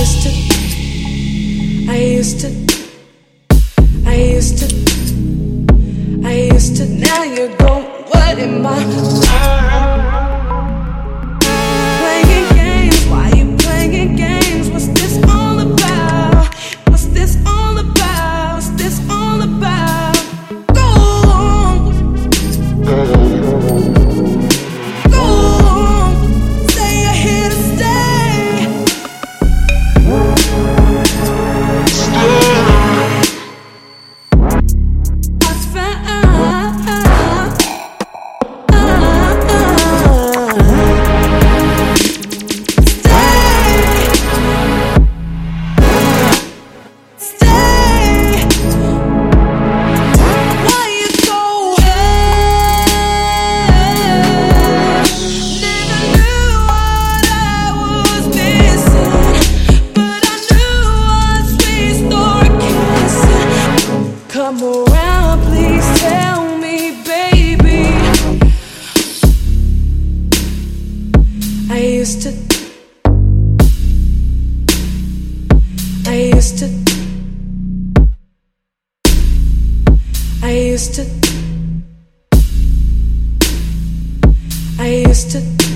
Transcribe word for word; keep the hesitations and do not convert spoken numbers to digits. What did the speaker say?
used to, I used to, I used to, I used to. Now you're gone. What am I? Playing games? Why you playing games? What's this all about? What's this all about? What's this all about? Go on, go on. Say you're here to stay. That's fine. Come around, please tell me, baby. I used to, I used to, I used to, I used to.